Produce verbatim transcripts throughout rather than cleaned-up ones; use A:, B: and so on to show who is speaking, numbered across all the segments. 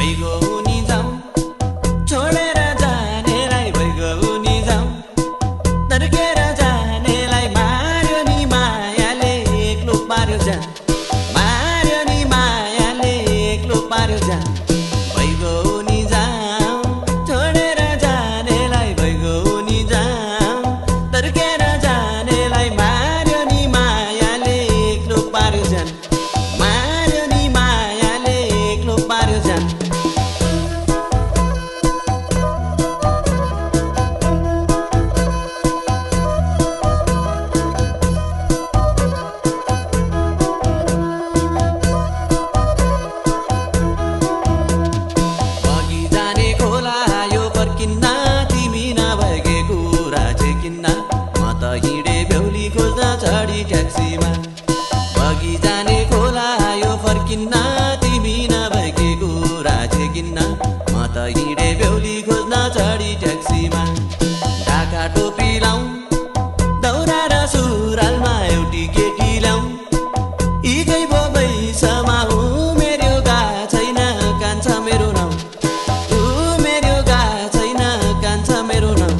A: भइगयो नि जाऊ छोडेर जानेलाई भइगयो नि जाऊ तर्केर जानेलाई मार्यो नि मायाले एक्लो पार्यो जान मार्यो नि मायाले एक्लो पार्यो जान भइगयो नि जाऊ छोडेर जानेलाई भइगयो नि जाऊ तर्केर जानेलाई मार्यो नि मायाले एक्लो पार्यो जान मार्यो नि मायाले एक्लो पार्यो जान ट्याक्सीमा बगी जाने खोला यो फर्किन्न तिमी नभएकी राजे किन्न म त हिँडे बेहुली खोज्न चढी ट्याक्सीमा ढाका टोपी लाउँ दौरा र सुरालमा एउटी केटी ल्याउँ यीकै भोबैसमा ऊ मेरो गा छैन कान्छ मेरो नाउँ ऊ मेरो गा छैन कान्छ मेरो नाउँ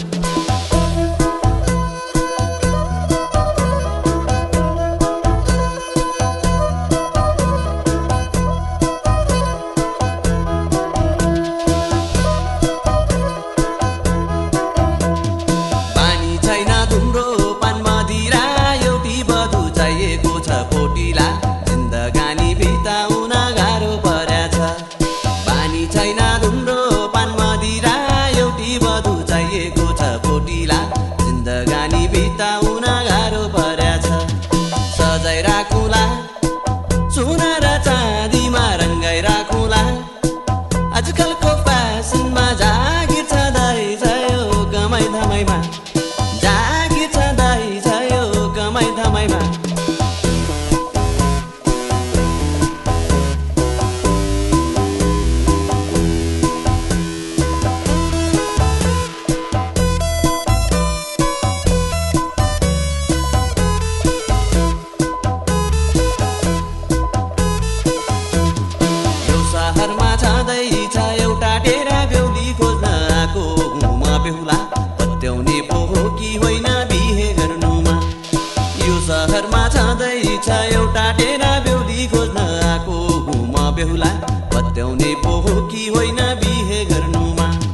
A: जिन्दगानी बिताउन गाह्रो परेछ बानी छैन धुम्रो पान मदिरा एउटी बधु चाहिएको छ पोटिला जिन्दगानी बिताउन गाह्रो परेछ सजाइ राखुला सोना र चाँदीमा रङ्गाइ राखुला आजकलको फ्यासनमा जागिर छँदैछ यो कमाइ धमाइमा जागिर छँदैछ यो कमाइ धमाइमा शहरमा छँदैछ एउटा डेरा बेहुली खोज्न आएको म बेहुला पत्याउने पो हो कि होइन बिहे गर्नुमा यो शहरमा छँदैछ एउटा डेरा बेहुली खोज्न आएको म बेहुला पत्याउने पो हो कि होइन बिहे गर्नुमा